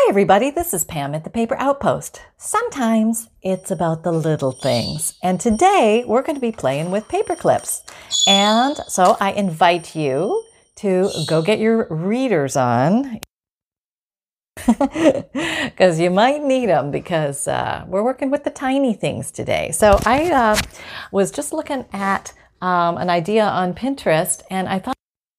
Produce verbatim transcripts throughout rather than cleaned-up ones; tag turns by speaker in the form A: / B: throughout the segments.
A: Hi everybody, this is Pam at the Paper Outpost. Sometimes it's about the little things. And today we're going to be playing with paper clips. And so I invite you to go get your readers on. Because you might need them because uh, we're working with the tiny things today. So I uh, was just looking at um, an idea on Pinterest and I thought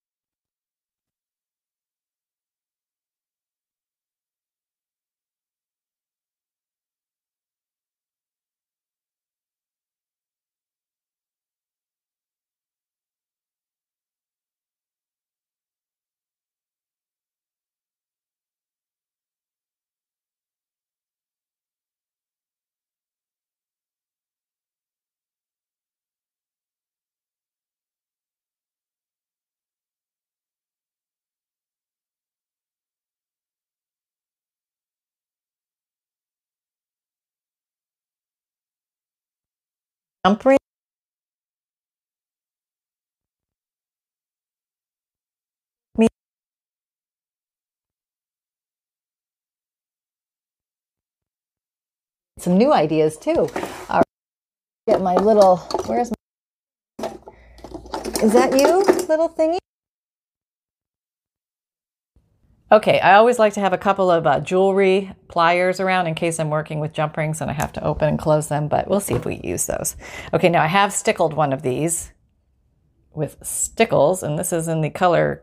A: jump ring. Some new ideas too. All right, get my little, where's my, is that you, little thingy? Okay, I always like to have a couple of uh, jewelry pliers around in case I'm working with jump rings and I have to open and close them, but we'll see if we use those. Okay, now I have stickled one of these with stickles, and this is in the color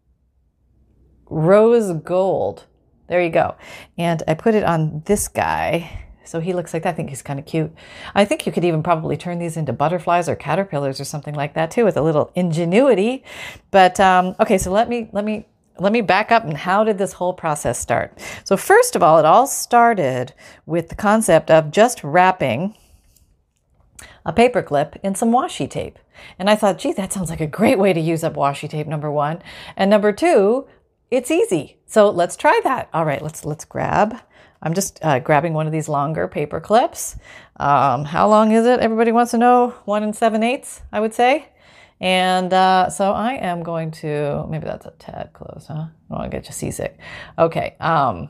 A: rose gold. There you go. And I put it on this guy. So he looks like that. I think he's kind of cute. I think you could even probably turn these into butterflies or caterpillars or something like that too, with a little ingenuity. But um, okay, so let me let me let me back up. And how did this whole process start? So first of all, it all started with the concept of just wrapping a paper clip in some washi tape. And I thought, gee, that sounds like a great way to use up washi tape, number one. And number two, it's easy. So let's try that. All right, let's let's grab. I'm just uh, grabbing one of these longer paper clips. Um, how long is it? Everybody wants to know. One and seven eighths, I would say. And uh, so I am going to, maybe that's a tad close, huh? I don't want to get you seasick. Okay. Um,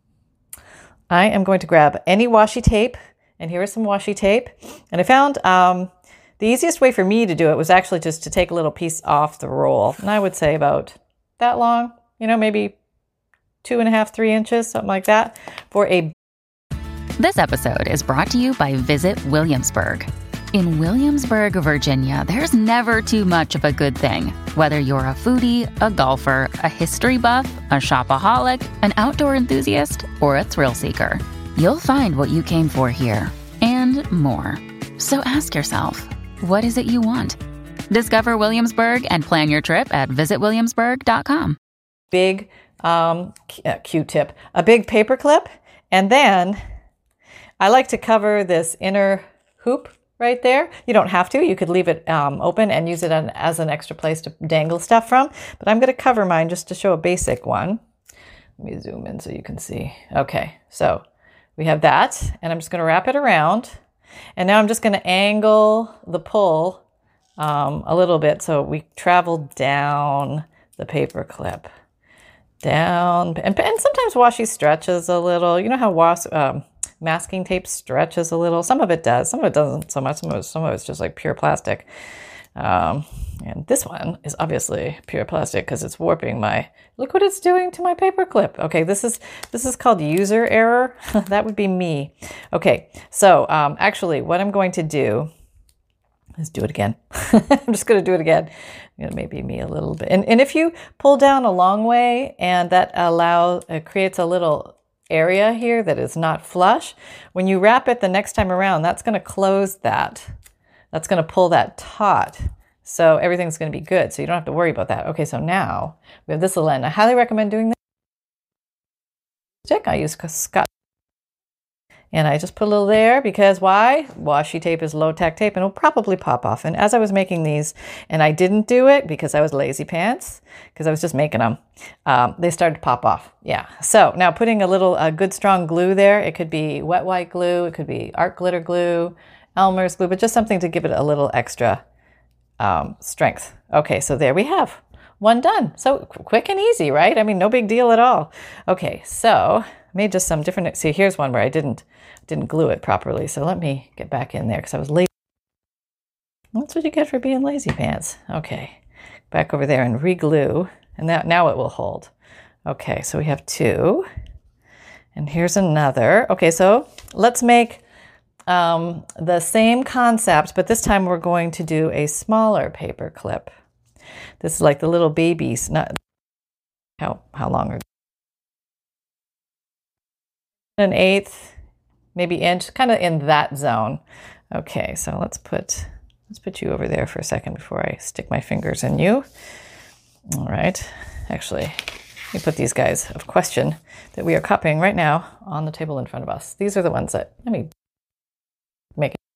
A: I am going to grab any washi tape. And here is some washi tape. And I found um, the easiest way for me to do it was actually just to take a little piece off the roll. And I would say about that long, you know, maybe two and a half, three inches, something like that, for a...
B: This episode is brought to you by Visit Williamsburg. In Williamsburg, Virginia, there's never too much of a good thing. Whether you're a foodie, a golfer, a history buff, a shopaholic, an outdoor enthusiast, or a thrill seeker, you'll find what you came for here and more. So ask yourself, what is it you want? Discover Williamsburg and plan your trip at visit williamsburg dot com.
A: Big um, Q-tip, a big paper clip, and then I like to cover this inner hoop right there. You don't have to. You could leave it um, open and use it an, as an extra place to dangle stuff from, but I'm going to cover mine just to show a basic one. Let me zoom in so you can see. Okay, so we have that, and I'm just going to wrap it around, and now I'm just going to angle the pull um, a little bit so we travel down the paper clip. Down, and, and sometimes washi stretches a little. You know how was, um, masking tape stretches a little? Some of it does, some of it doesn't so much. Some of it, some of it's just like pure plastic. Um, and this one is obviously pure plastic because it's warping my, look what it's doing to my paper clip. Okay, this is this is called user error. That would be me. Okay, so um, actually what I'm going to do is do it again. I'm just going to do it again. You know, maybe me a little bit. And, and if you pull down a long way and that allows, it creates a little area here that is not flush, when you wrap it the next time around, that's going to close that. That's going to pull that taut. So everything's going to be good. So you don't have to worry about that. Okay, so now we have this little end. I highly recommend doing this. Stick. I use Scott. And I just put a little there because why? Washi tape is low-tech tape and it'll probably pop off. And as I was making these, and I didn't do it because I was lazy pants, because I was just making them, um, they started to pop off. Yeah. So now putting a little a good strong glue there. It could be wet white glue. It could be art glitter glue, Elmer's glue, but just something to give it a little extra um, strength. Okay, so there we have one done. So quick and easy, right? I mean, no big deal at all. Okay, so made just some different, see, here's one where I didn't, didn't glue it properly. So let me get back in there because I was lazy. That's what you get for being lazy pants. Okay, back over there and re-glue, and that, now it will hold. Okay, so we have two, and here's another. Okay, so let's make um, the same concept, but this time we're going to do a smaller paper clip. This is like the little babies, not how, how long are an eighth, maybe inch, kind of in that zone. Okay, so let's put let's put you over there for a second before I stick my fingers in you. All right, actually, let me put these guys of question that we are copying right now on the table in front of us. These are the ones that, let me make it.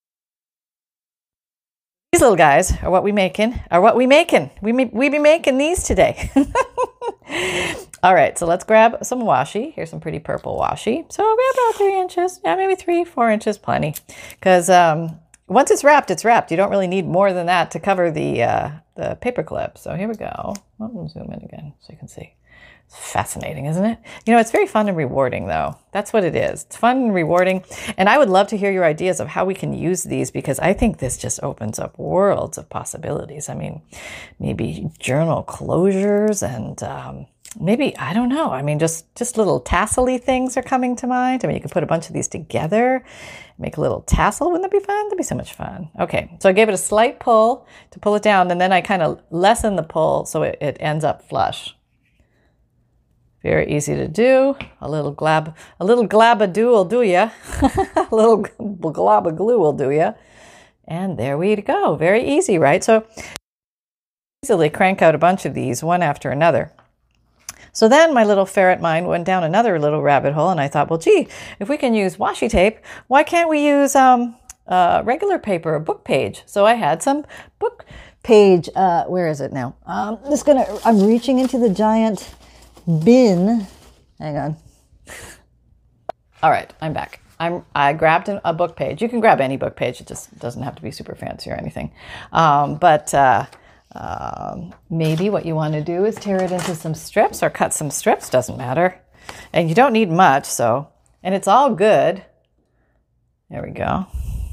A: These little guys are what we making, are what we making. We, we be making these today. All right, so let's grab some washi. Here's some pretty purple washi. So we about three inches, yeah, maybe three, four inches, plenty. Because um, once it's wrapped, it's wrapped. You don't really need more than that to cover the uh, the paper clip. So here we go. I'll zoom in again so you can see. It's fascinating, isn't it? You know, it's very fun and rewarding, though. That's what it is. It's fun and rewarding. And I would love to hear your ideas of how we can use these, because I think this just opens up worlds of possibilities. I mean, maybe journal closures and um, maybe, I don't know. I mean, just, just little tassel-y things are coming to mind. I mean, you could put a bunch of these together, make a little tassel. Wouldn't that be fun? That'd be so much fun. Okay, so I gave it a slight pull to pull it down, and then I kind of lessen the pull so it, it ends up flush. Very easy to do. A little glab, a little glabadoo will do ya. A little glob of glue will do ya. And there we go. Very easy, right? So easily crank out a bunch of these one after another. So then my little ferret mind went down another little rabbit hole, and I thought, well, gee, if we can use washi tape, why can't we use um, uh, regular paper, a book page? So I had some book page. Uh, where is it now? Um, just gonna. I'm reaching into the giant bin. Hang on. All right, I'm back. I'm, I grabbed a book page. You can grab any book page. It just doesn't have to be super fancy or anything. Um, but uh, um, maybe what you want to do is tear it into some strips or cut some strips. Doesn't matter. And you don't need much. So, and it's all good. There we go.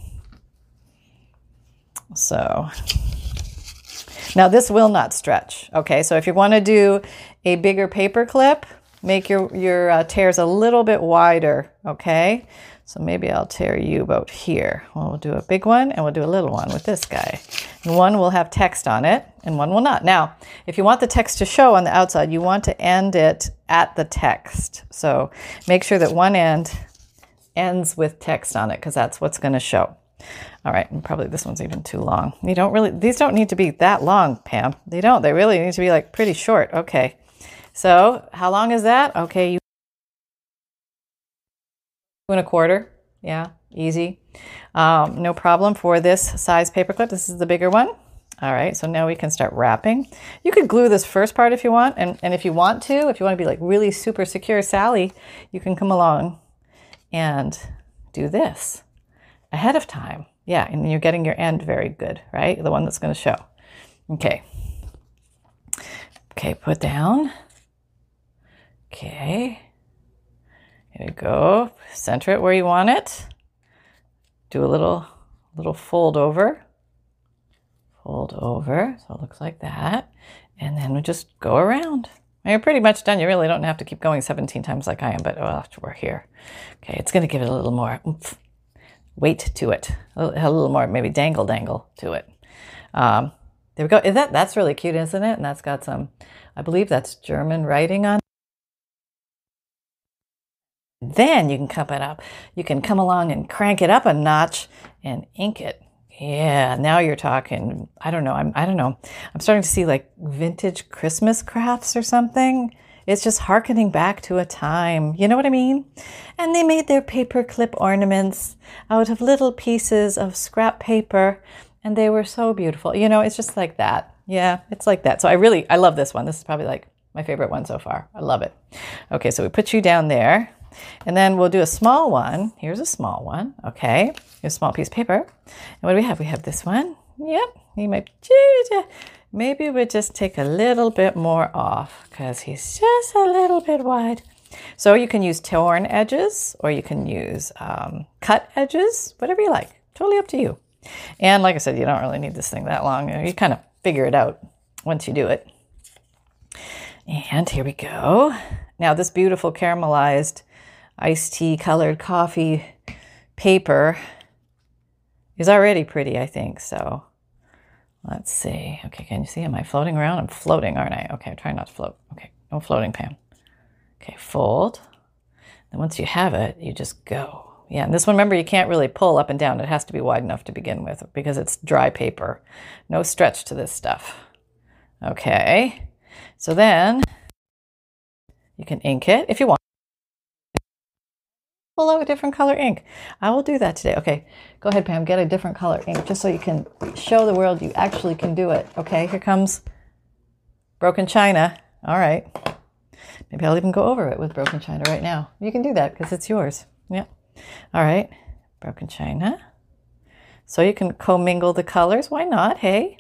A: So now this will not stretch. Okay, so if you want to do a bigger paper clip, make your, your uh, tears a little bit wider, okay? So maybe I'll tear you about here. We'll do a big one, and we'll do a little one with this guy. And one will have text on it, and one will not. Now, if you want the text to show on the outside, you want to end it at the text. So make sure that one end ends with text on it, because that's what's going to show. All right, and probably this one's even too long. You don't really, these don't need to be that long, Pam. They don't. They really need to be like pretty short. Okay. So how long is that? Okay, you two and a quarter. Yeah, easy. Um, no problem for this size paperclip. This is the bigger one. All right, so now we can start wrapping. You could glue this first part if you want, and, and if you want to, if you want to be like really super secure Sally, you can come along and do this ahead of time. Yeah, and you're getting your end very good, right? The one that's going to show. Okay. Okay, put down. Okay. Here we go. Center it where you want it. Do a little, little fold over. Fold over, so it looks like that. And then we just go around. And you're pretty much done. You really don't have to keep going seventeen times like I am, but oh, we're here. Okay, it's going to give it a little more oomph, weight to it. A little, a little more, maybe dangle, dangle to it. Um, there we go. Is that, that's really cute, isn't it? And that's got some, I believe that's German writing on it. Then you can cup it up. You can come along and crank it up a notch and ink it. Yeah, now you're talking. I don't know. I'm, I don't know. I'm starting to see like vintage Christmas crafts or something. It's just hearkening back to a time. You know what I mean? And they made their paper clip ornaments out of little pieces of scrap paper, and they were so beautiful. You know, it's just like that. Yeah, it's like that. So I really, I love this one. This is probably like my favorite one so far. I love it. Okay, so we put you down there. And then we'll do a small one. Here's a small one. Okay. Here's a small piece of paper. And what do we have? We have this one. Yep. He might, maybe we'll just take a little bit more off because he's just a little bit wide. So you can use torn edges or you can use um, cut edges, whatever you like. Totally up to you. And like I said, you don't really need this thing that long. You kind of figure it out once you do it. And here we go. Now this beautiful caramelized iced tea colored coffee paper is already pretty, I think. So let's see. Okay, can you see? Am I floating around? I'm floating, aren't I? Okay, try not to float. Okay, no floating, Pam. Okay, fold. Then once you have it, you just go. Yeah, and this one, remember, you can't really pull up and down. It has to be wide enough to begin with because it's dry paper. No stretch to this stuff. Okay, so then you can ink it if you want. Pull out a different color ink. I will do that today. Okay, go ahead, Pam, get a different color ink just so you can show the world you actually can do it. Okay, here comes Broken China. All right. Maybe I'll even go over it with Broken China right now. You can do that because it's yours. Yeah. All right. Broken China. So you can commingle the colors. Why not? Hey.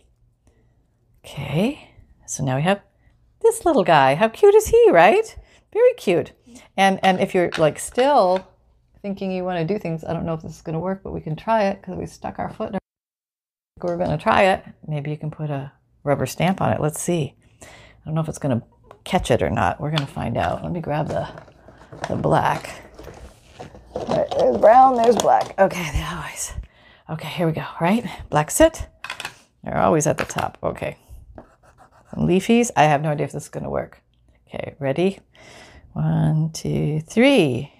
A: Okay. So now we have this little guy. How cute is he, right? Very cute. And and if you're like still thinking you want to do things, I don't know if this is going to work, but we can try it because we stuck our foot in it. We're going to try it. Maybe you can put a rubber stamp on it. Let's see. I don't know if it's going to catch it or not. We're going to find out. Let me grab the, the black. Right, there's brown, there's black. Okay, they always. Okay, here we go, right? Black sit. They're always at the top. Okay. Some leafies. I have no idea if this is going to work. Okay, ready? One, two, three.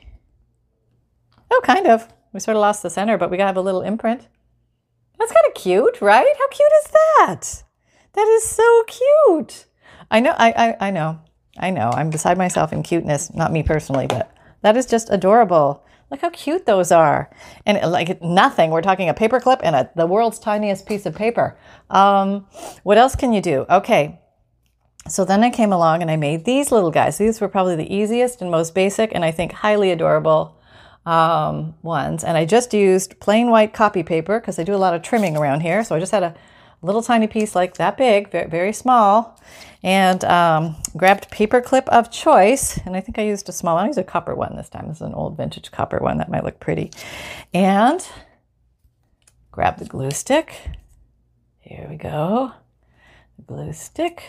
A: Oh, kind of. We sort of lost the center, but we got to have a little imprint. That's kind of cute, right? How cute is that? That is so cute. I know, I, I, I know, I know. I'm beside myself in cuteness. Not me personally, but that is just adorable. Look how cute those are. And like nothing. We're talking a paper clip and a, the world's tiniest piece of paper. Um, what else can you do? Okay. So then I came along and I made these little guys. These were probably the easiest and most basic and I think highly adorable um, ones. And I just used plain white copy paper because I do a lot of trimming around here. So I just had a little tiny piece like that big, very, very small, and um, grabbed paper clip of choice. And I think I used a small one. I used a copper one this time. This is an old vintage copper one that might look pretty. And grab the glue stick. Here we go. The glue stick.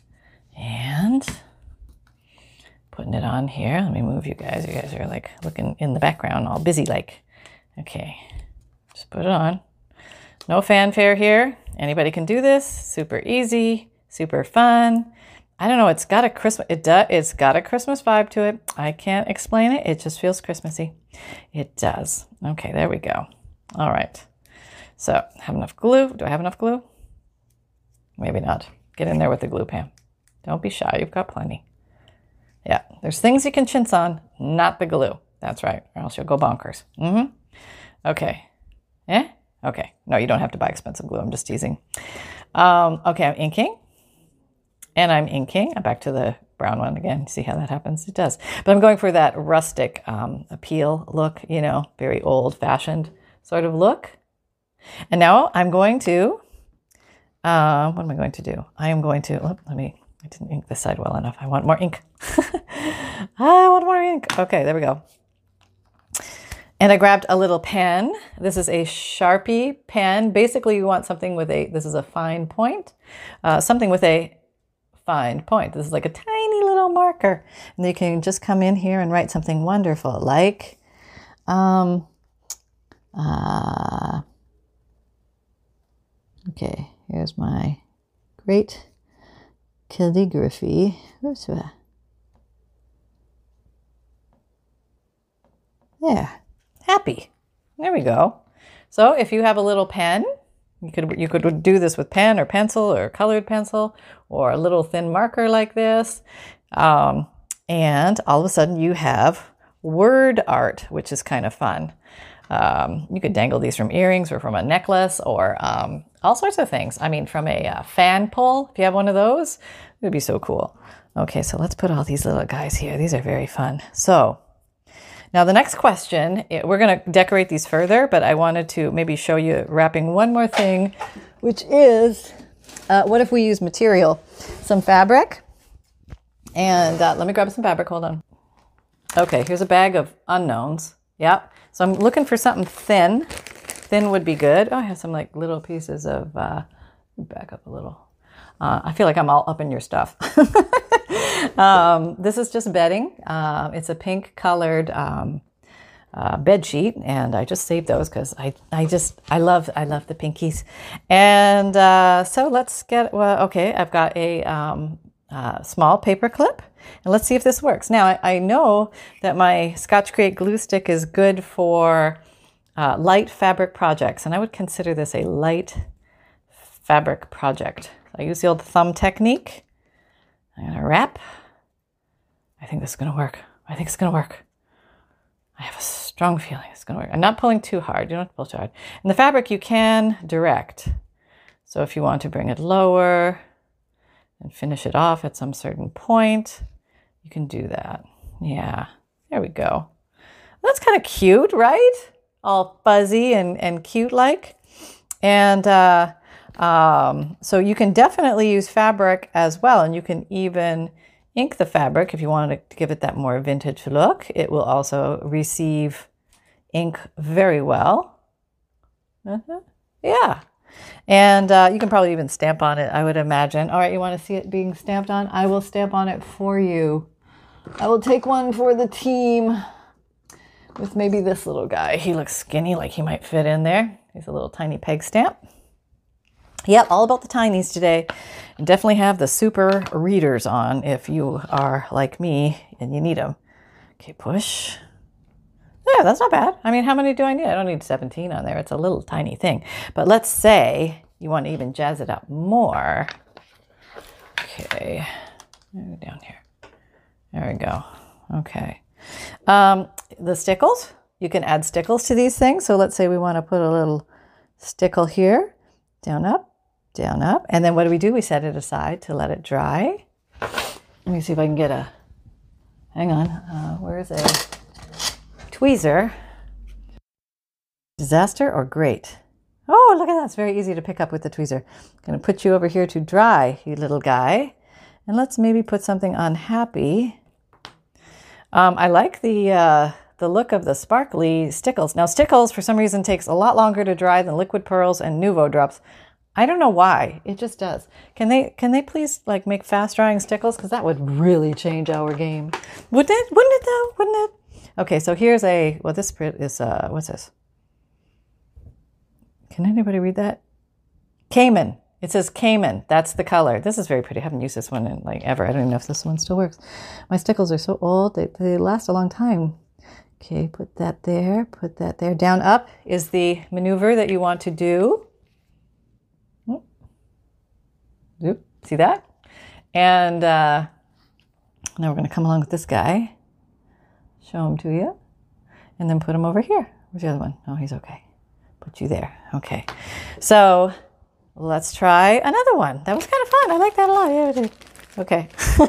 A: And putting it on here. Let me move you guys. You guys are like looking in the background, all busy like. Okay, just put it on. No fanfare here. Anybody can do this. Super easy, super fun. I don't know. It's got a Christmas. It does. It's got a Christmas vibe to it. I can't explain it. It just feels Christmassy. It does. Okay, there we go. All right. So, have enough glue. Do I have enough glue? Maybe not. Get in there with the glue, Pam. Don't be shy. You've got plenty. Yeah, there's things you can chintz on, not the glue. That's right, or else you'll go bonkers. Mm-hmm. Okay. Eh? Okay. No, you don't have to buy expensive glue. I'm just teasing. Um, okay, I'm inking. And I'm inking. I'm back to the brown one again. See how that happens? It does. But I'm going for that rustic um, appeal look, you know, very old-fashioned sort of look. And now I'm going to, uh, what am I going to do? I am going to, oh, let me, I didn't ink this side well enough. I want more ink. I want more ink. Okay, there we go. And I grabbed a little pen. This is a Sharpie pen. Basically, you want something with a, this is a fine point, uh, something with a fine point. This is like a tiny little marker. And you can just come in here and write something wonderful, like, um, uh, okay, here's my great calligraphy. Oops. Yeah. Happy. There we go. So if you have a little pen, you could you could do this with pen or pencil or colored pencil or a little thin marker like this. Um, and all of a sudden you have word art, which is kind of fun. Um, you could dangle these from earrings or from a necklace or um, all sorts of things. I mean, from a uh, fan pull, if you have one of those, it would be so cool. Okay, so let's put all these little guys here. These are very fun. So now the next question, we're going to decorate these further, but I wanted to maybe show you wrapping one more thing, which is, uh, what if we use material? Some fabric, and uh, let me grab some fabric, hold on. Okay, here's a bag of unknowns. Yep. So I'm looking for something thin. Thin would be good. Oh, I have some like little pieces of, uh, back up a little. Uh, I feel like I'm all up in your stuff. um, this is just bedding. Uh, it's a pink colored um, uh, bed sheet, and I just saved those because I, I just I love I love the pinkies. And uh, so let's get well. Okay, I've got a um, uh, small paper clip, and let's see if this works. Now I, I know that my Scotch Create glue stick is good for uh, light fabric projects, and I would consider this a light fabric project. I use the old thumb technique. I'm gonna wrap. I think this is gonna work. I think it's gonna work. I have a strong feeling it's gonna work. I'm not pulling too hard. You don't have to pull too hard. And the fabric you can direct. So if you want to bring it lower and finish it off at some certain point, you can do that. Yeah, there we go. That's kind of cute, right? All fuzzy and, and cute like. And uh, Um, so you can definitely use fabric as well, and you can even ink the fabric if you wanted to give it that more vintage look. It will also receive ink very well. Uh-huh. Yeah. And uh, you can probably even stamp on it, I would imagine. All right, you want to see it being stamped on? I will stamp on it for you. I will take one for the team with maybe this little guy. He looks skinny, like he might fit in there. He's a little tiny peg stamp. Yep, all about the tinies today. And definitely have the super readers on if you are like me and you need them. Okay, push. Yeah, that's not bad. I mean, how many do I need? I don't need seventeen on there. It's a little tiny thing. But let's say you want to even jazz it up more. Okay, down here. There we go. Okay. Um, the stickles, you can add stickles to these things. So let's say we want to put a little stickle here, down, up. Down, up. And then what do we do? We set it aside to let it dry. Let me see if I can get a, hang on, uh, where is a tweezer? Disaster or great? Oh, look at that. It's very easy to pick up with the tweezer. I'm going to put you over here to dry, you little guy. And let's maybe put something on happy. Um, I like the, uh, the look of the sparkly stickles. Now, stickles, for some reason, takes a lot longer to dry than liquid pearls and Nuvo drops. I don't know why. It just does. Can they can they please like make fast drying stickles? Because that would really change our game. Wouldn't it? Wouldn't it though? Wouldn't it? Okay, so here's a, well, this is, uh, what's this? Can anybody read that? Cayman. It says Cayman. That's the color. This is very pretty. I haven't used this one in like ever. I don't even know if this one still works. My stickles are so old. They, they last a long time. Okay, put that there. Put that there. Down, up is the maneuver that you want to do. Oop, see that? And uh, now we're going to come along with this guy, show him to you, and then put him over here. Where's the other one? Oh, he's okay. Put you there. Okay. So let's try another one. That was kind of fun. I like that a lot. Yeah, I did. Okay.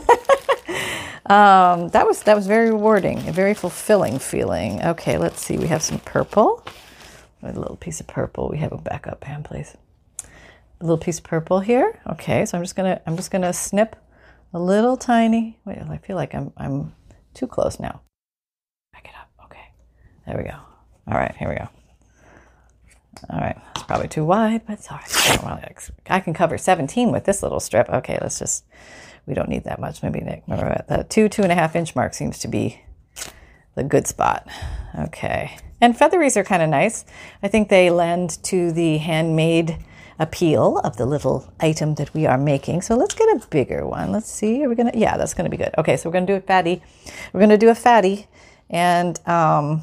A: um, that was that was very rewarding, a very fulfilling feeling. Okay, let's see. We have some purple. A little piece of purple. We have a backup hand, please. A little piece of purple here. Okay, so I'm just gonna I'm just gonna snip a little tiny. Wait, I feel like I'm I'm too close now. Back it up. Okay, there we go. All right, here we go. All right, it's probably too wide, but it's all right. Well, I can cover seventeen with this little strip. Okay, let's just. We don't need that much. Maybe Nick, remember that two two and a half inch mark seems to be the good spot. Okay, and featheries are kind of nice. I think they lend to the handmade appeal of the little item that we are making. So let's get a bigger one. Let's see. Are we gonna? Yeah, that's gonna be good. Okay, so we're gonna do a fatty. We're gonna do a fatty, and um.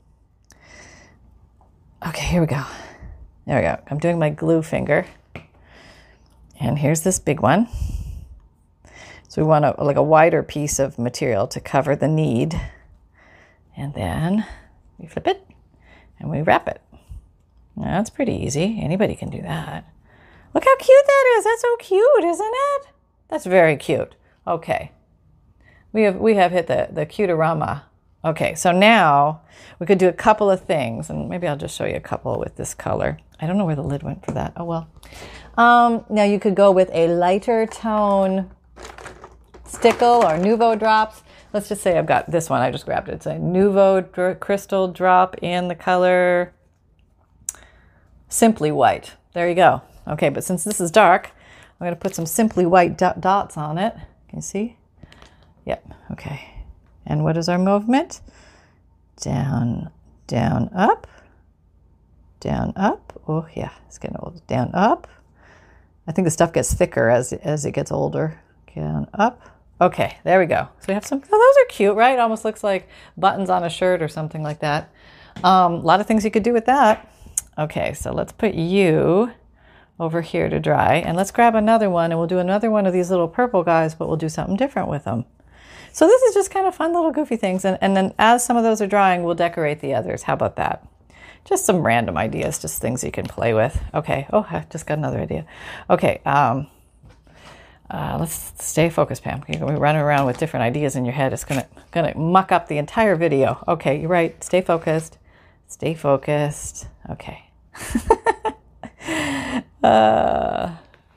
A: Okay, here we go. There we go. I'm doing my glue finger, and here's this big one. So we want a, like a wider piece of material to cover the need, and then we flip it and we wrap it. Now, that's pretty easy. Anybody can do that. Look how cute that is. That's so cute, isn't it? That's very cute. Okay. We have we have hit the, the cuterama. Okay, so now we could do a couple of things, and maybe I'll just show you a couple with this color. I don't know where the lid went for that. Oh, well. Um, now you could go with a lighter tone stickle or Nuvo drops. let's just say I've got this one. I just grabbed it. It's a Nuvo Dr- Crystal Drop in the color Simply White. There you go. Okay, but since this is dark, I'm going to put some Simply White dot- dots on it. Can you see? Yep. Okay. And what is our movement? Down, down, up, down, up. Oh, yeah, it's getting old. Down, up. I think the stuff gets thicker as, as it gets older. Down, up. Okay, there we go. So we have some, oh, those are cute, right? Almost looks like buttons on a shirt or something like that. Um, a lot of things you could do with that. Okay, so let's put you over here to dry. And let's grab another one, and we'll do another one of these little purple guys, but we'll do something different with them. So this is just kind of fun little goofy things. And, and then as some of those are drying, we'll decorate the others. How about that? Just some random ideas, just things you can play with. Okay. Oh, I just got another idea. Okay. Um, uh, let's stay focused, Pam. You're going to be running around with different ideas in your head. It's going to going to muck up the entire video. Okay. You're right. Stay focused. Stay focused. Okay. uh,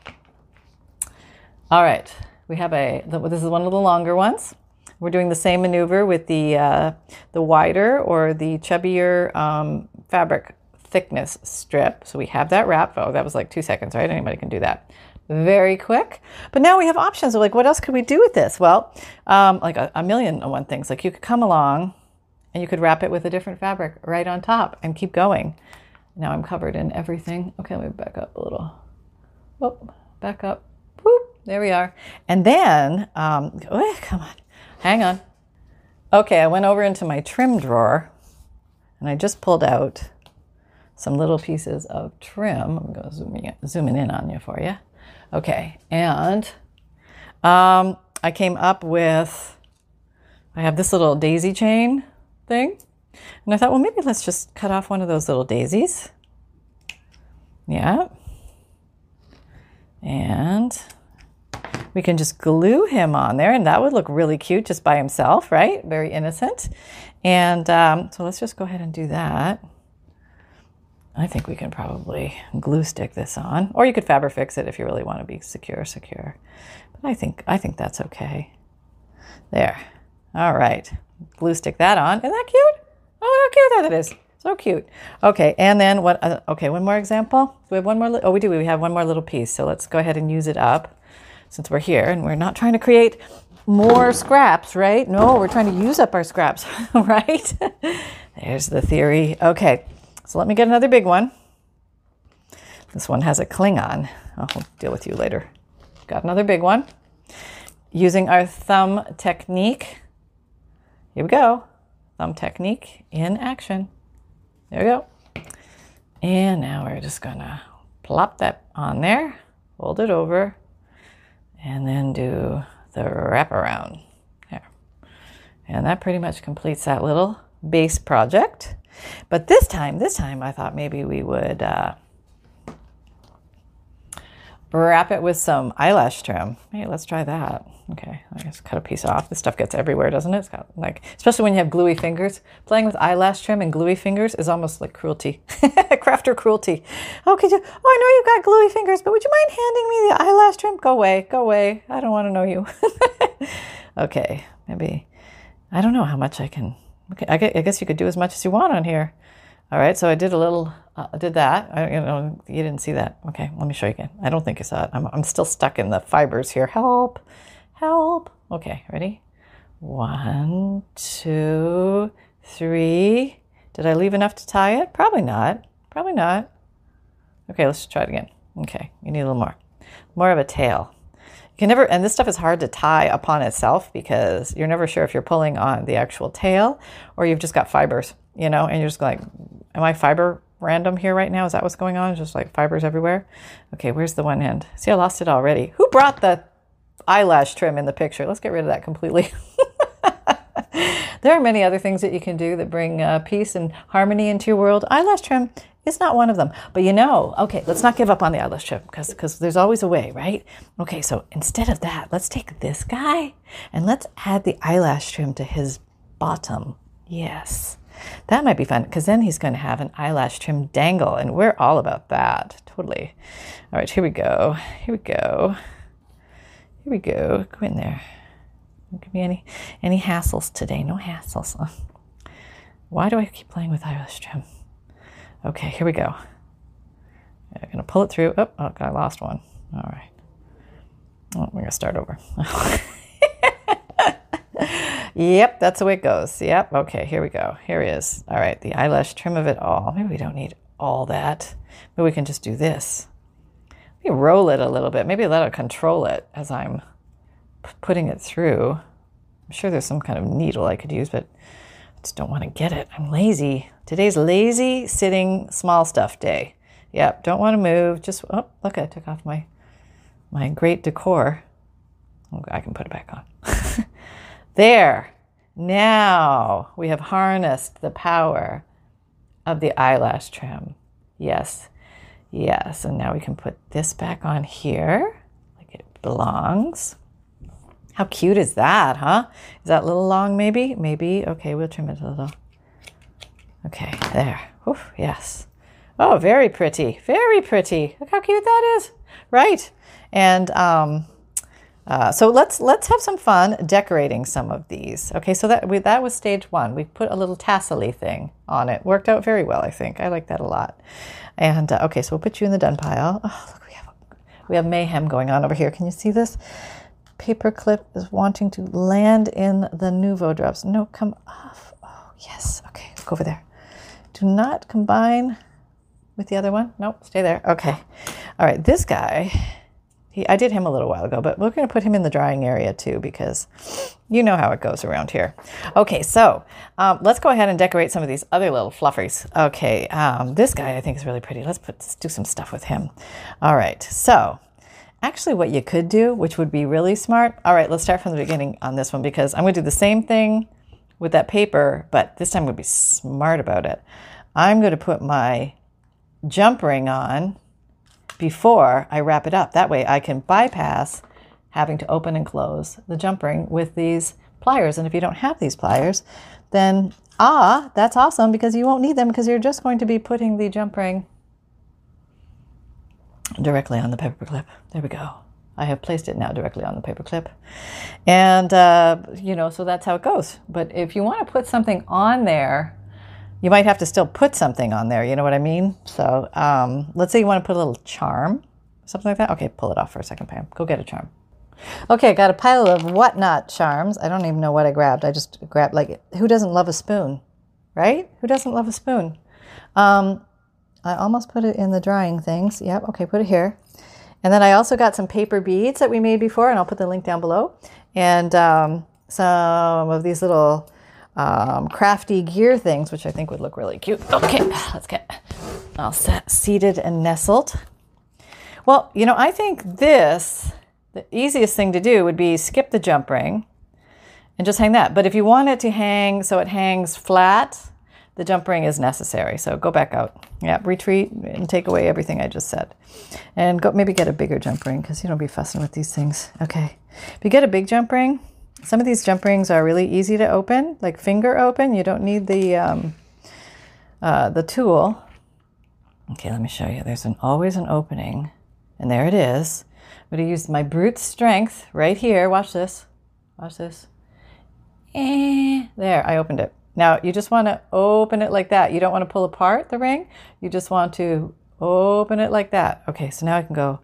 A: all right. We have a, this is one of the longer ones. We're doing the same maneuver with the uh, the wider or the chubbier um, fabric thickness strip. So we have that wrap. Oh, that was like two seconds, right? Anybody can do that. Very quick. But now we have options. We're like, what else could we do with this? Well, um, like a, a million and one things. Like you could come along and you could wrap it with a different fabric right on top and keep going. Now I'm covered in everything. Okay, let me back up a little. Whoop, back up. Whoop, there we are. And then, um, oh, come on. Hang on. Okay, I went over into my trim drawer and I just pulled out some little pieces of trim. I'm going to zoom in, zooming in on you for you. Okay, and um, I came up with, I have this little daisy chain thing. And I thought, well, maybe let's just cut off one of those little daisies. Yeah. And we can just glue him on there, and that would look really cute just by himself, right? Very innocent. And um, so let's just go ahead and do that. I think we can probably glue stick this on, or you could Fabrifix it if you really want to be secure, secure. But I think I think that's okay. There. All right. Glue stick that on. Isn't that cute? Oh, how cute that is. So cute. Okay, and then what? Uh, okay, one more example. We have one more. Li- oh, we do. We have one more little piece. So let's go ahead and use it up. Since we're here and we're not trying to create more scraps, right? No, we're trying to use up our scraps, right? There's the theory. Okay, so let me get another big one. This one has a Klingon. I'll deal with you later. Got another big one. Using our thumb technique. Here we go. Thumb technique in action. There we go. And now we're just gonna plop that on there, fold it over, and then do the wraparound there. And that pretty much completes that little base project. But this time, this time I thought maybe we would uh, wrap it with some eyelash trim. Hey, let's try that. Okay, I just cut a piece off. This stuff gets everywhere, doesn't it? It's got like, especially when you have gluey fingers. Playing with eyelash trim and gluey fingers is almost like cruelty. Crafter cruelty. Oh, could you? Oh, I know you've got gluey fingers, but would you mind handing me the eyelash trim? Go away, go away. I don't want to know you. Okay, maybe. I don't know how much I can. Okay, I guess you could do as much as you want on here. All right, so I did a little, uh, did that. I, you know, you didn't see that. Okay, let me show you again. I don't think you saw it. I'm, I'm still stuck in the fibers here. Help, help. Okay, ready? One, two, three. Did I leave enough to tie it? Probably not. Probably not. Okay, let's try it again. Okay, you need a little more. More of a tail. You can never, and this stuff is hard to tie upon itself because you're never sure if you're pulling on the actual tail or you've just got fibers, you know, and you're just like, am I fiber random here right now? Is that what's going on? Just like fibers everywhere? Okay, where's the one end? See, I lost it already. Who brought the eyelash trim in the picture? Let's get rid of that completely. There are many other things that you can do that bring uh, peace and harmony into your world. Eyelash trim is not one of them. But you know, okay, let's not give up on the eyelash trim because because there's always a way, right? Okay, so instead of that, let's take this guy and let's add the eyelash trim to his bottom. Yes, that might be fun because then he's going to have an eyelash trim dangle, and we're all about that. Totally. All right, here we go. Here we go. Here we go. Go in there. Don't give me any, any hassles today. No hassles. Why do I keep playing with eyelash trim? Okay, here we go. I'm going to pull it through. Oh, oh, I lost one. All right. Oh, we're going to start over. Yep, that's the way it goes. Yep, okay, here we go. Here it is. All right, the eyelash trim of it all. Maybe we don't need all that. Maybe we can just do this. Maybe roll it a little bit. Maybe let it control it as I'm p- putting it through. I'm sure there's some kind of needle I could use, but I just don't want to get it. I'm lazy. Today's lazy sitting small stuff day. Yep, don't want to move. Just, oh, look, I took off my, my great decor. Oh, I can put it back on. There. Now we have harnessed the power of the eyelash trim. Yes. Yes. And now we can put this back on here like it belongs. How cute is that, huh? Is that a little long maybe? Maybe. Okay, we'll trim it a little. Okay, there. Oof, yes. Oh, very pretty. Very pretty. Look how cute that is. Right. And um Uh, so let's let's have some fun decorating some of these. Okay, so that we, that was stage one. We put a little tassel-y thing on it. Worked out very well, I think. I like that a lot. And uh, okay, so we'll put you in the done pile. Oh, look, we have we have mayhem going on over here. Can you see this? Paperclip is wanting to land in the Nuvo drops. No, come off. Oh, yes. Okay, go over there. Do not combine with the other one. Nope, stay there. Okay. All right, this guy. He, I did him a little while ago, but we're going to put him in the drying area too because you know how it goes around here. Okay, so um, let's go ahead and decorate some of these other little fluffies. Okay, um, this guy I think is really pretty. Let's, put, let's do some stuff with him. All right, so actually what you could do, which would be really smart. All right, let's start from the beginning on this one because I'm going to do the same thing with that paper, but this time I'm going to be smart about it. I'm going to put my jump ring on before I wrap it up. That way I can bypass having to open and close the jump ring with these pliers. And if you don't have these pliers, then ah, that's awesome because you won't need them because you're just going to be putting the jump ring directly on the paper clip. There we go. I have placed it now directly on the paper clip. And, uh, you know, so that's how it goes. But if you want to put something on there, you might have to still put something on there, you know what I mean? So um, let's say you want to put a little charm, something like that. Okay, pull it off for a second, Pam. Go get a charm. Okay, I got a pile of whatnot charms. I don't even know what I grabbed. I just grabbed, like, who doesn't love a spoon, right? Who doesn't love a spoon? Um, I almost put it in the drying things. Yep, okay, put it here. And then I also got some paper beads that we made before, and I'll put the link down below. And um, some of these little Um, crafty gear things, which I think would look really cute. Okay, let's get all set, seated and nestled. Well, you know, I think this, the easiest thing to do would be skip the jump ring and just hang that. But if you want it to hang so it hangs flat, the jump ring is necessary. So go back out. Yeah, retreat and take away everything I just said. And go maybe get a bigger jump ring because you don't be fussing with these things. Okay, if you get a big jump ring, some of these jump rings are really easy to open, like finger open. You don't need the um, uh, the tool. Okay, let me show you. There's an always an opening, and there it is. I'm going to use my brute strength right here. Watch this. Watch this. Eh, there, I opened it. Now, you just want to open it like that. You don't want to pull apart the ring. You just want to open it like that. Okay, so now I can go,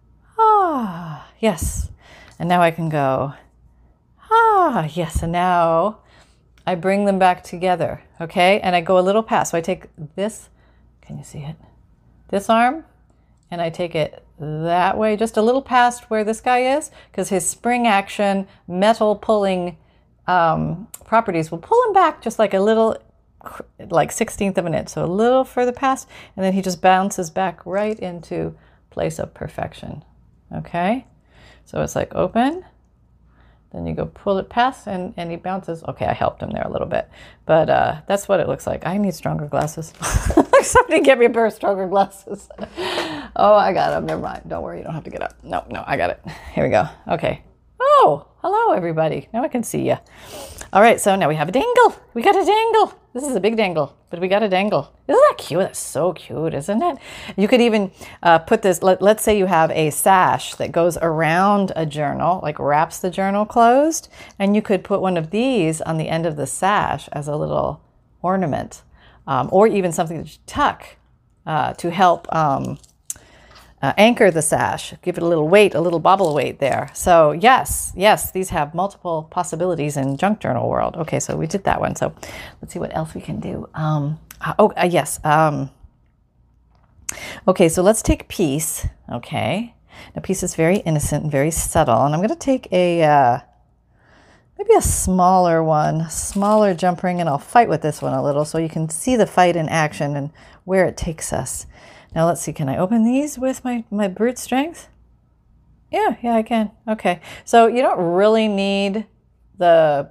A: ah, yes. And now I can go, ah, yes, and now I bring them back together, okay? And I go a little past. So I take this, can you see it? This arm, and I take it that way, just a little past where this guy is, because his spring action, metal pulling um, properties will pull him back just like a little, like sixteenth of an inch, so a little further past, and then he just bounces back right into place of perfection, okay? So it's like open, then you go pull it past and, and he bounces. Okay, I helped him there a little bit. But uh, that's what it looks like. I need stronger glasses. Somebody get me a pair of stronger glasses. Oh, I got them. Never mind. Don't worry. You don't have to get up. No, no, I got it. Here we go. Okay. Oh, hello, everybody. Now I can see you. All right, so now we have a dangle. We got a dangle. This is a big dangle, but we got a dangle. Isn't that cute? That's so cute, isn't it? You could even uh, put this, let, let's say you have a sash that goes around a journal, like wraps the journal closed, and you could put one of these on the end of the sash as a little ornament, um, or even something to tuck uh, to help um, Uh, anchor the sash, give it a little weight, a little bobble weight there. So yes, yes, these have multiple possibilities in junk journal world. Okay, so we did that one. So let's see what else we can do. Um, uh, oh, uh, yes. Um, okay, so let's take Peace. Okay, now Peace is very innocent and very subtle. And I'm going to take a, uh, maybe a smaller one, smaller jump ring, and I'll fight with this one a little so you can see the fight in action and where it takes us. Now let's see, can I open these with my, my brute strength? Yeah, yeah, I can. Okay, so you don't really need the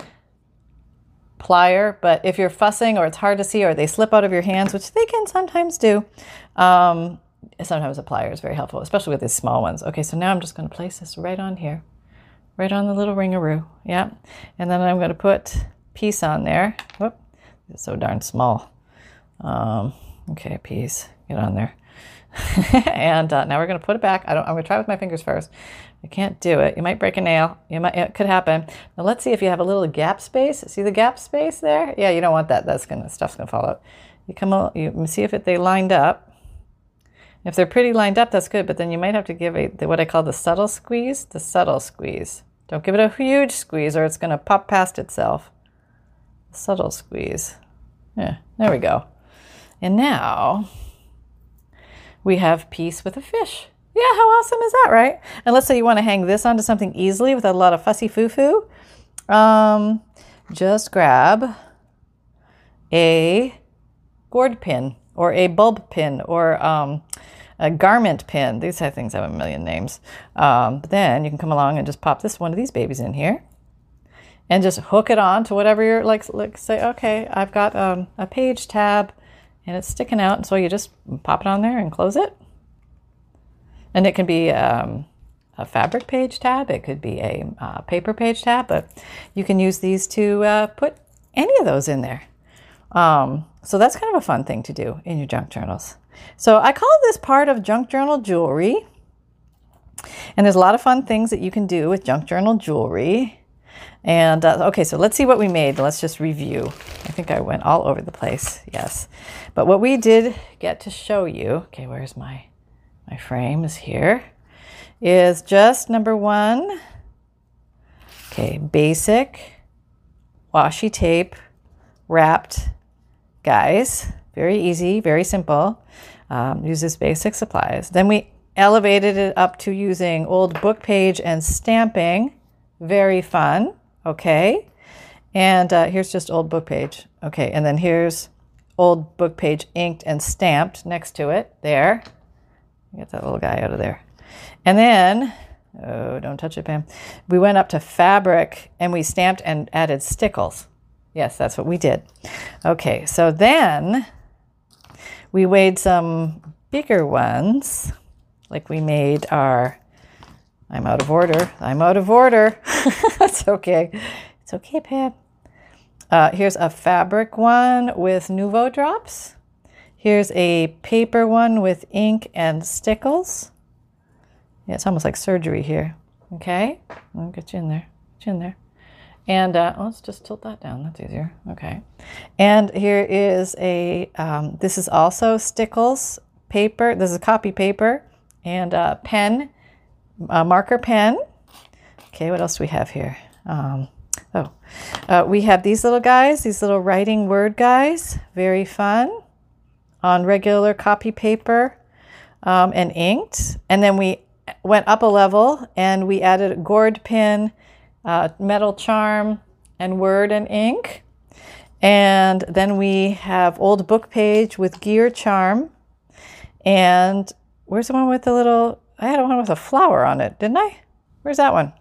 A: plier, but if you're fussing or it's hard to see or they slip out of your hands, which they can sometimes do, um, sometimes a plier is very helpful, especially with these small ones. Okay, so now I'm just going to place this right on here, right on the little ringaroo. Yeah, and then I'm going to put Peace on there. Whoop, it's so darn small. Um, okay, Peace. Get on there. And uh, now we're going to put it back. I don't, I'm going to try with my fingers first. I can't do it. You might break a nail. You might, it could happen. Now let's see if you have a little gap space. See the gap space there? Yeah, you don't want that. That's going to, stuff's going to fall out. You come out, you see if it, they lined up. If they're pretty lined up, that's good. But then you might have to give a, what I call the subtle squeeze. The subtle squeeze. Don't give it a huge squeeze or it's going to pop past itself. Subtle squeeze. Yeah, there we go. And now we have Peace with a fish. Yeah, how awesome is that, right? And let's say you want to hang this onto something easily without a lot of fussy foo-foo. Um, just grab a gourd pin or a bulb pin or um, a garment pin. These things have a million names. Um, but then you can come along and just pop this one of these babies in here and just hook it on to whatever you're like, like say, okay, I've got um, a page tab and it's sticking out, and so you just pop it on there and close it. And it can be um, a fabric page tab, it could be a uh, paper page tab, but you can use these to uh, put any of those in there. Um, so that's kind of a fun thing to do in your junk journals. So I call this part of junk journal jewelry. And there's a lot of fun things that you can do with junk journal jewelry. And uh, okay, so let's see what we made. Let's just review. I think I went all over the place. Yes. But what we did get to show you, okay, where's my, my frame is here, is just number one, okay, basic washi tape wrapped guys. Very easy, very simple. Um, uses basic supplies. Then we elevated it up to using old book page and stamping. Very fun. Okay. And uh, here's just old book page. Okay. And then here's old book page inked and stamped next to it. There. Get that little guy out of there. And then, oh, don't touch it, Pam. We went up to fabric and we stamped and added stickles. Yes, that's what we did. Okay. So then we made some bigger ones. Like we made our, I'm out of order. I'm out of order. That's okay. It's okay, Pam. Uh, here's a fabric one with Nuvo drops. Here's a paper one with ink and stickles. Yeah, it's almost like surgery here. Okay, I'll get you in there. Get you in there. And uh, let's just tilt that down. That's easier. Okay. And here is a, um, this is also stickles paper. This is copy paper and uh, pen, uh, marker pen. Okay, what else do we have here? Um, oh, uh, we have these little guys, these little writing word guys. Very fun. On regular copy paper um, and inked. And then we went up a level and we added a gourd pin, uh, metal charm, and word and ink. And then we have old book page with gear charm. And where's the one with the little, I had one with a flower on it, didn't I? Where's that one?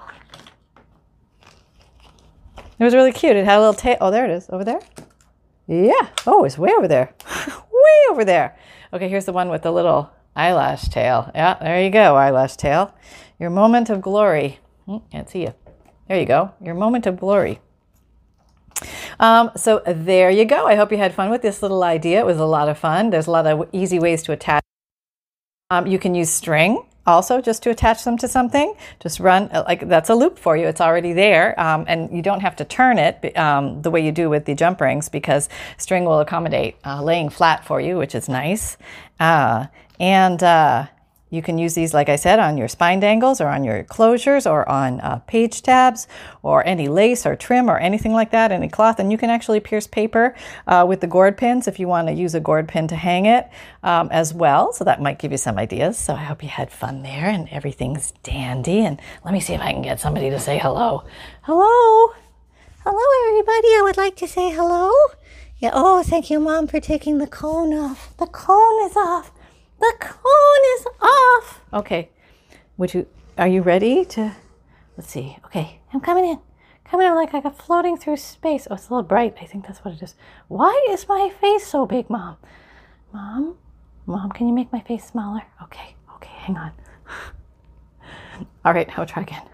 A: It was really cute. It had a little tail. Oh, there it is. Over there? Yeah. Oh, it's way over there. Way over there. Okay, here's the one with the little eyelash tail. Yeah, there you go, eyelash tail. Your moment of glory. Hmm, can't see you. There you go. Your moment of glory. Um, so there you go. I hope you had fun with this little idea. It was a lot of fun. There's a lot of easy ways to attach. Um, you can use string also just to attach them to something. Just run, like that's a loop for you. It's already there. Um, and you don't have to turn it um, the way you do with the jump rings, because string will accommodate uh, laying flat for you, which is nice. Uh, and uh, you can use these, like I said, on your spine dangles or on your closures or on uh, page tabs or any lace or trim or anything like that, any cloth. And you can actually pierce paper uh, with the gourd pins if you want to use a gourd pin to hang it um, as well. So that might give you some ideas. So I hope you had fun there and everything's dandy. And let me see if I can get somebody to say hello. Hello. Hello, everybody. I would like to say hello. Yeah. Oh, thank you, Mom, for taking the cone off. The cone is off. The cone is off. Okay. Would you, are you ready to, let's see. Okay. I'm coming in. Coming in like I got floating through space. Oh, it's a little bright. I think that's what it is. Why is my face so big, Mom? Mom? Mom, can you make my face smaller? Okay. Okay. Hang on. All right. I'll try again.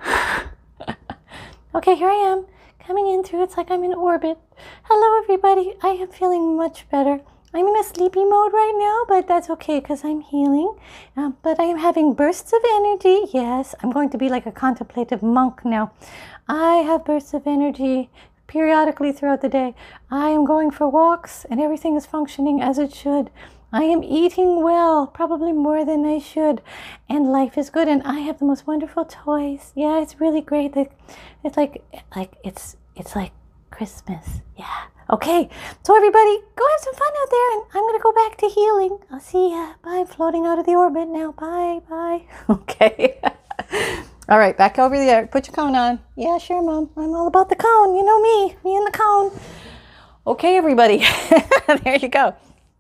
A: Okay. Here I am. Coming in through. It's like I'm in orbit. Hello, everybody. I am feeling much better. I'm in a sleepy mode right now, but that's okay because I'm healing. Uh, but I am having bursts of energy. Yes, I'm going to be like a contemplative monk now. I have bursts of energy periodically throughout the day. I am going for walks and everything is functioning as it should. I am eating well, probably more than I should. And life is good. And I have the most wonderful toys. Yeah, it's really great. It's like, like it's, it's like Christmas. Yeah. Okay, so everybody, go have some fun out there, and I'm going to go back to healing. I'll see ya. Bye. I'm floating out of the orbit now. Bye, bye. Okay. All right, back over there. Put your cone on. Yeah, sure, Mom. I'm all about the cone. You know me. Me and the cone. Okay, everybody. There you go.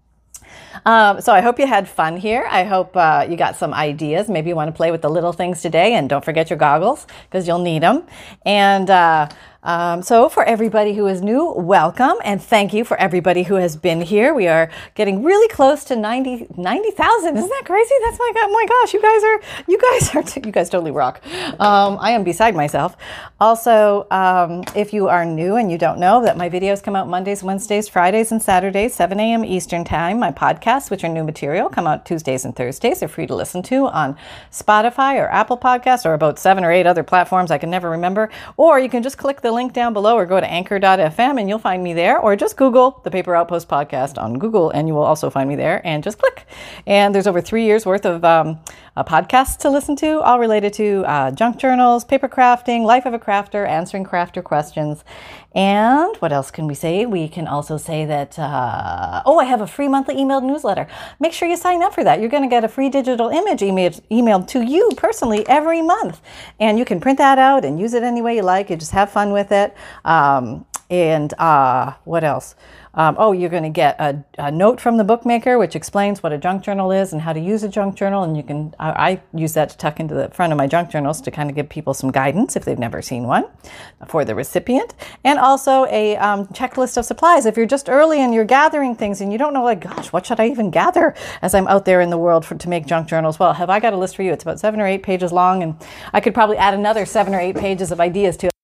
A: Um, so I hope you had fun here. I hope uh, you got some ideas. Maybe you want to play with the little things today, and don't forget your goggles because you'll need them. And uh, um, so for everybody who is new, welcome, and thank you for everybody who has been here. We are getting really close to ninety thousand. Isn't that crazy? That's my God. My gosh, you guys are, you guys are, you guys totally rock. Um, I am beside myself. Also, um, if you are new and you don't know that my videos come out Mondays, Wednesdays, Fridays, and Saturdays, seven a.m. Eastern time. My podcasts, which are new material, come out Tuesdays and Thursdays. They're free to listen to on Spotify or Apple Podcasts or about seven or eight other platforms I can never remember. Or you can just click the link down below or go to anchor dot f m and you'll find me there. Or just Google the Paper Outpost Podcast on Google and you will also find me there, and just click. And there's over three years worth of um, uh, podcasts to listen to, all related to uh, junk journals, paper crafting, life of a crafter, answering crafter questions. And what else can we say? We can also say that, uh, oh, I have a free monthly emailed newsletter. Make sure you sign up for that. You're going to get a free digital image emailed, emailed to you personally every month. And you can print that out and use it any way you like. You just have fun with it. Um, and uh, what else? Um, oh, you're going to get a, a note from the bookmaker, which explains what a junk journal is and how to use a junk journal. And you can, I, I use that to tuck into the front of my junk journals to kind of give people some guidance if they've never seen one for the recipient. And also a um, checklist of supplies. If you're just early and you're gathering things and you don't know, like, gosh, what should I even gather as I'm out there in the world for, to make junk journals? Well, have I got a list for you? It's about seven or eight pages long, and I could probably add another seven or eight pages of ideas to it.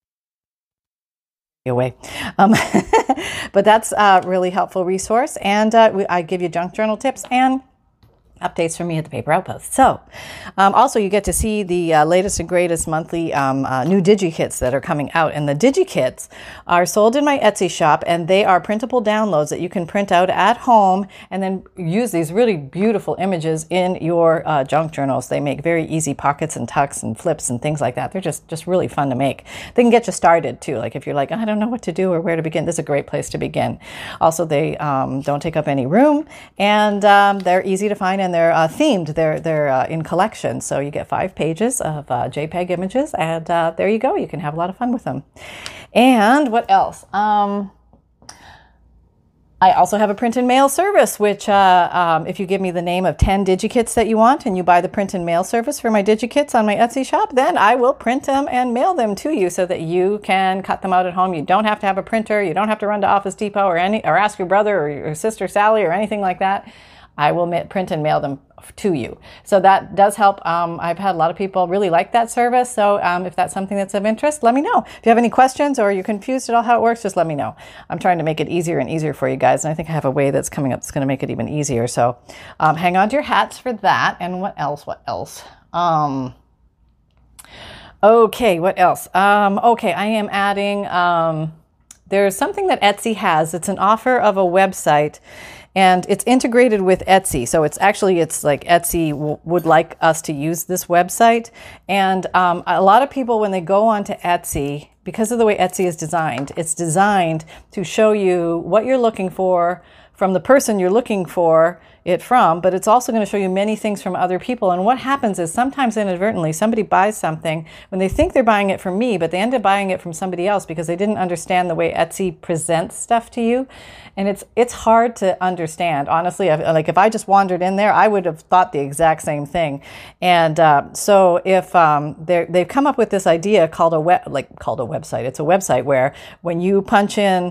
A: Away. Um, but that's a really helpful resource, and uh, we, I give you junk journal tips and updates from me at the Paper Outpost. So um, also you get to see the uh, latest and greatest monthly um, uh, new DigiKits that are coming out. And the DigiKits are sold in my Etsy shop, and they are printable downloads that you can print out at home and then use these really beautiful images in your uh, junk journals. They make very easy pockets and tucks and flips and things like that. They're just, just really fun to make. They can get you started too. Like if you're like, I don't know what to do or where to begin, this is a great place to begin. Also, they um, don't take up any room, and um, they're easy to find, and they're uh, themed. They're they're uh, in collections, so you get five pages of uh, JPEG images, and uh, there you go. You can have a lot of fun with them. And what else? Um, I also have a print and mail service, which uh, um, if you give me the name of ten DigiKits that you want and you buy the print and mail service for my DigiKits on my Etsy shop, then I will print them and mail them to you so that you can cut them out at home. You don't have to have a printer. You don't have to run to Office Depot or any or ask your brother or your sister Sally or anything like that. I will ma- print and mail them to you. So that does help. Um, I've had a lot of people really like that service. So um, if that's something that's of interest, let me know. If you have any questions or you're confused at all how it works, just let me know. I'm trying to make it easier and easier for you guys. And I think I have a way that's coming up that's going to make it even easier. So um, hang on to your hats for that. And what else? What else? Um, okay, what else? Um, okay, I am adding, um, there's something that Etsy has. It's an offer of a website. And it's integrated with Etsy. So it's actually, it's like Etsy w- would like us to use this website. And um, a lot of people, when they go onto Etsy, because of the way Etsy is designed, it's designed to show you what you're looking for from the person you're looking for it from, but it's also going to show you many things from other people. And what happens is sometimes inadvertently somebody buys something when they think they're buying it from me, but they end up buying it from somebody else because they didn't understand the way Etsy presents stuff to you. And it's it's hard to understand. Honestly, I've, like if I just wandered in there, I would have thought the exact same thing. And uh, so if um, they've come up with this idea called a web, like called a website, it's a website where when you punch in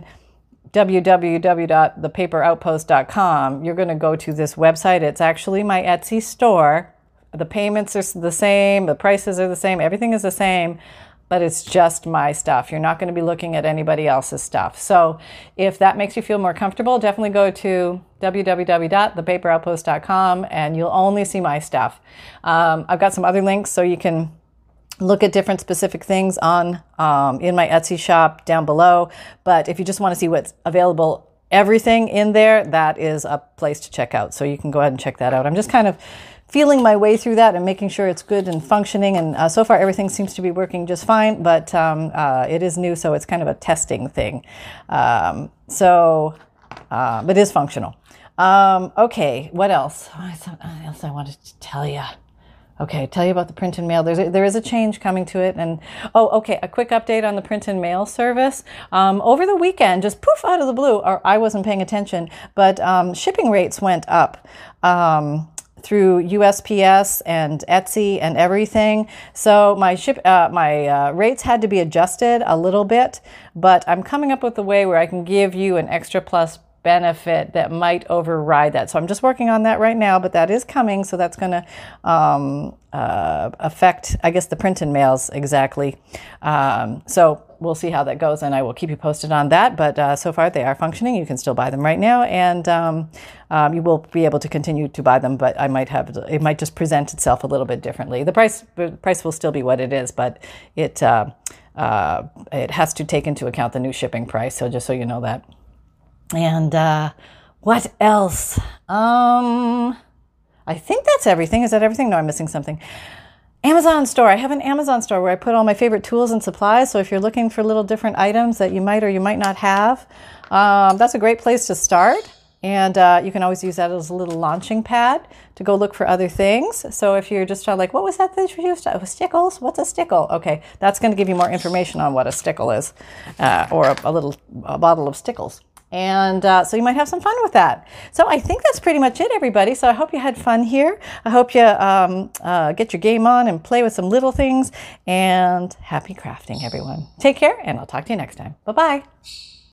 A: w w w dot the paper outpost dot com, you're going to go to this website. It's actually my Etsy store. The payments are the same, the prices are the same, everything is the same, but it's just my stuff. You're not going to be looking at anybody else's stuff. So if that makes you feel more comfortable, definitely go to w w w dot the paper outpost dot com and you'll only see my stuff. Um, I've got some other links so you can look at different specific things on um, in my Etsy shop down below. But if you just want to see what's available, everything in there, that is a place to check out. So you can go ahead and check that out. I'm just kind of feeling my way through that and making sure it's good and functioning. And uh, so far, everything seems to be working just fine. But um, uh, it is new, so it's kind of a testing thing. Um, so uh, it is functional. Um, okay, what else? Oh, I thought, what else I wanted to tell you. Okay, tell you about the print and mail. There's a, there is a change coming to it. And, oh, okay, a quick update on the print and mail service. Um, over the weekend, just poof, out of the blue, or I wasn't paying attention, but um, shipping rates went up um, through U S P S and Etsy and everything. So my ship, uh, my uh, rates had to be adjusted a little bit, but I'm coming up with a way where I can give you an extra plus benefit that might override that. So I'm just working on that right now, but that is coming. So that's going to um, uh, affect, I guess, the print and mails exactly. Um, so we'll see how that goes, and I will keep you posted on that. But uh, so far they are functioning. You can still buy them right now, and um, um, you will be able to continue to buy them. But I might have it might just present itself a little bit differently. The price the price will still be what it is, but it uh, uh, it has to take into account the new shipping price. So just so you know that. And uh, what else? Um, I think that's everything. Is that everything? No, I'm missing something. Amazon store. I have an Amazon store where I put all my favorite tools and supplies. So if you're looking for little different items that you might or you might not have, um, that's a great place to start. And uh, you can always use that as a little launching pad to go look for other things. So if you're just trying like, what was that that you used? Oh, stickles? What's a stickle? Okay, that's going to give you more information on what a stickle is, uh, or a, a little a bottle of stickles. And uh, so you might have some fun with that. So I think that's pretty much it, everybody. So I hope you had fun here. I hope you um, uh, get your game on and play with some little things. And happy crafting, everyone. Take care, and I'll talk to you next time. Bye-bye.